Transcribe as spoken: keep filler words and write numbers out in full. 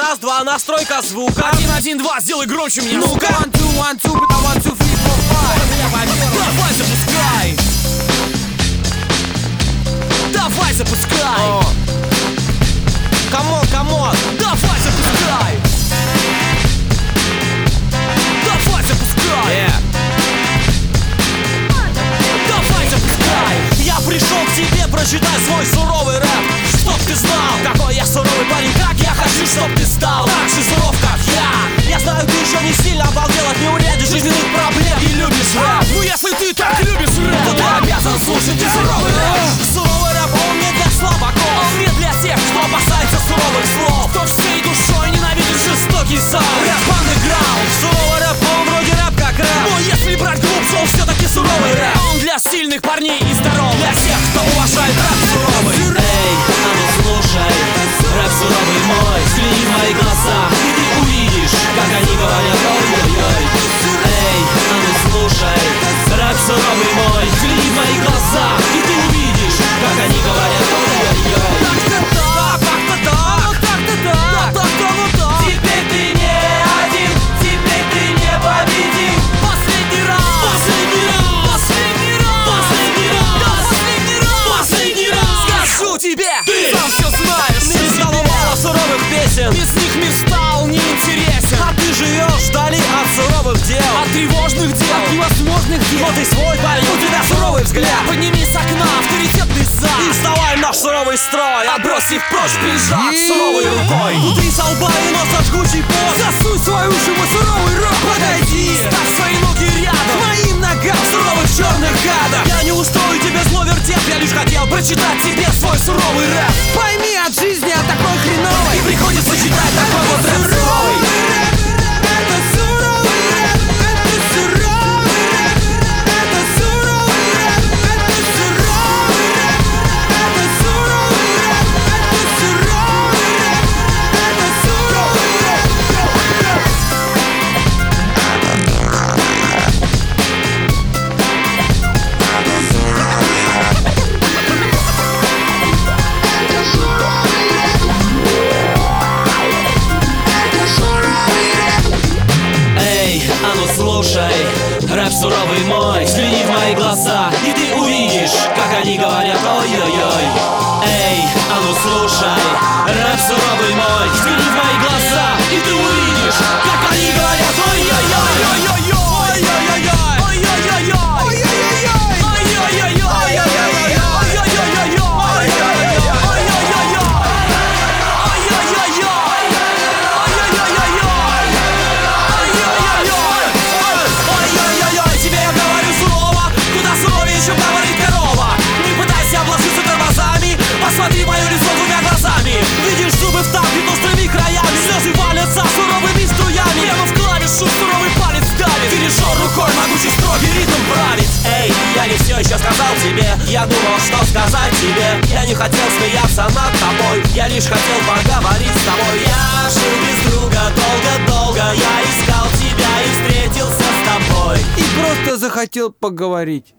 Раз, два, настройка звука. Один, один, два, сделай громче меня. Ну-ка. One, two, one, two, one, two, three, four, five. Давай запускай. Давай запускай. Камон, камон. Давай запускай. Давай запускай. Yeah. Давай запускай. Я пришел к тебе прочитать свой суровый рэп, чтоб ты знал, какой я суровый парень, как я хочу, чтоб ты стал так же суров, как я. Я знаю, ты еще не сильно обалдел от неурядий жизненных проблем и любишь рэп. Ну если ты так любишь рэп, то ты обязан слушать и суровый рэп. Суровый рэп, он не для слабаков, он не для тех, кто опасается суровых слов, кто всей душой ненавидит жестокий саунд. Рэп андеграунд. Суровый рэп, он вроде рэп как рэп, но если брать глубже, он все-таки суровый рэп. Он для сильных парней и здоровых, для тех, кто уважает рэп суровый. Эй, а ну слушай, рэп суровый мой, взгляни в мои глаза, и ты увидишь, как они говорят ой-ой-ой. Эй, а ну слушай, рэп суровый мой, взгляни в мои глаза, и ты увидишь, как они говорят ой-ой-ой. Так-то так, так-то так, так-то так, так-то вот так. Теперь ты не один, теперь ты не победим. Последний раз, Последний раз, последний раз, последний раз, да, последний раз, последний раз. скажу тебе, Ты сам все знаешь. Мне стало мало суровых песен, Без них мне стал неинтересен. а ты живешь вдали от суровых дел, От тревожных дел, от невозможных дел. но ты свой парень, у тебя суровый взгляд. Подними с окна авторитетный зад И вставай в наш суровый строй, отбросив прочь прижат суровой рукой. Внутри со лба и носа жгучий пот, засунь свои уши, мой суровый рэп. подойди, Ставь свои ноги рядом к моим ногам суровых черных гадов. Я не устрою тебе зло вертеп, я лишь хотел прочитать тебе свой суровый рэп. Пойми, от жизни, от такой хреновой И приходится читать такой вот рэп суровый. Это суровый рэп, это суровый рэп, это суровый рэп, это суровый рэп, это суровый рэп, это суровый рэп, это суровый рэп. Эй, а ну слушай, рэп суровый мой, взгляни в мои глаза, и ты увидишь, как они говорят ой-ой-ой. Эй, а ну слушай, рэп суровый мой, взгляни в мои глаза, и ты увидишь, как они говорят ой-ой-ой. Посмотри мое лицо двумя глазами. Видишь зубы вставки острыми краями, слезы валятся суровыми струями. Прямо в клавишу суровый палец давит. Дирижер рукой могучий строгий ритм правит. Эй, я не все еще сказал тебе, я думал, что сказать тебе. Я не хотел смеяться над тобой, я лишь хотел поговорить с тобой. Я жил без друга долго-долго, я искал тебя и встретился с тобой. И просто захотел поговорить.